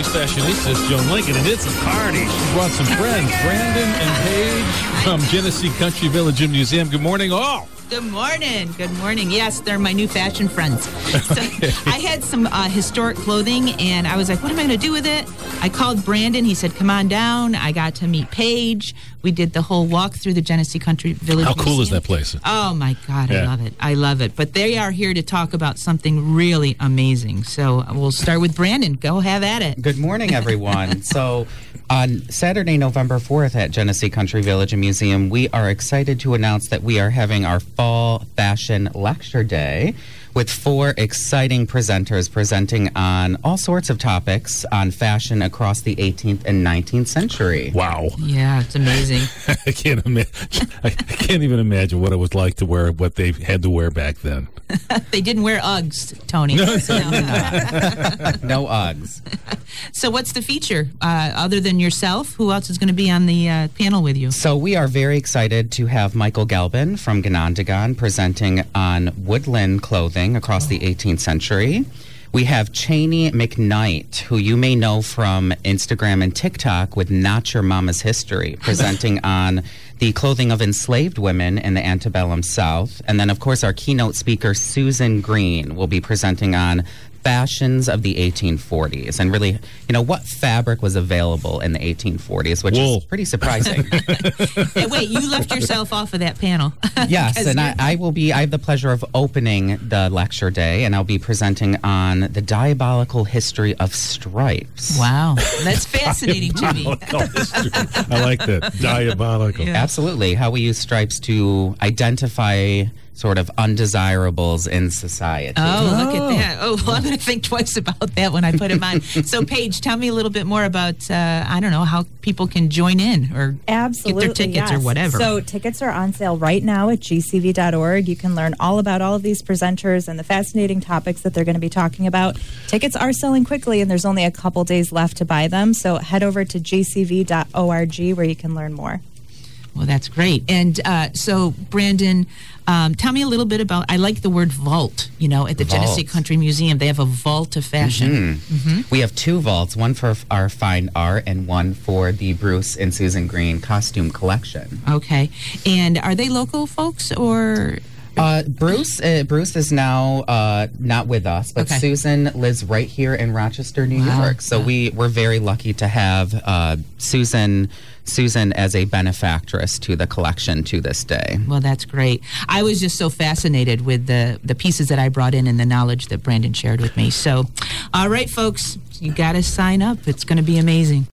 She's fashionistas, Joan Lincoln, and it's a party. She brought some friends, Brandon and Paige from Genesee Country Village and Museum. Good morning, all. Good morning. Good morning. Yes, they're my new fashion friends. So I had some historic clothing, and I was like, what am I going to do with it? I called Brandon. He said, come on down. I got to meet Paige. We did the whole walk through the Genesee Country Village How cool Museum. is that place? Oh, my God. I love it. I love it. But they are here to talk about something really amazing. So we'll start with Brandon. Go have at it. Good morning, everyone. So on Saturday, November 4th at Genesee Country Village and Museum, we are excited to announce that we are having our Fall Fashion Lecture Day with 4 exciting presenters presenting on all sorts of topics on fashion across the 18th and 19th century. Wow. Yeah, it's amazing. I can't imagine. I can't even imagine what it was like to wear what they had to wear back then. They didn't wear Uggs, Tony. No Uggs. So what's the feature? Other than yourself, who else is going to be on the panel with you? So we are very excited to have Michael Galbin from Ganondagan presenting on woodland clothing across the 18th century. We have Cheney McKnight, who you may know from Instagram and TikTok with Not Your Mama's History, presenting on the clothing of enslaved women in the antebellum South. And then, of course, our keynote speaker, Susan Green, will be presenting on fashions of the 1840s and really, what fabric was available in the 1840s, which is pretty surprising. Hey, wait, you left yourself off of that panel. Yes, and I have the pleasure of opening the lecture day, and I'll be presenting on the diabolical history of stripes. Wow, that's fascinating to me. I like that. Diabolical. Yeah. Absolutely. How we use stripes to identify sort of undesirables in society. Oh, look at that. Oh, well, I'm going to think twice about that when I put them on. So, Paige, tell me a little bit more about, how people can join in or Absolutely, get their tickets or whatever. So tickets are on sale right now at gcv.org. You can learn all about all of these presenters and the fascinating topics that they're going to be talking about. Tickets are selling quickly, and there's only a couple days left to buy them. So head over to gcv.org where you can learn more. Well, that's great. And so, Brandon, tell me a little bit about, I like the word vault, at the Genesee Country Museum. They have a vault of fashion. We have 2 vaults, one for our fine art and one for the Bruce and Susan Green costume collection. Okay. And are they local folks or... Bruce is now not with us, but Susan lives right here in Rochester, New York. So we're very lucky to have Susan as a benefactress to the collection to this day. Well, that's great. I was just so fascinated with the pieces that I brought in and the knowledge that Brandon shared with me. So, all right, folks, you got to sign up. It's going to be amazing.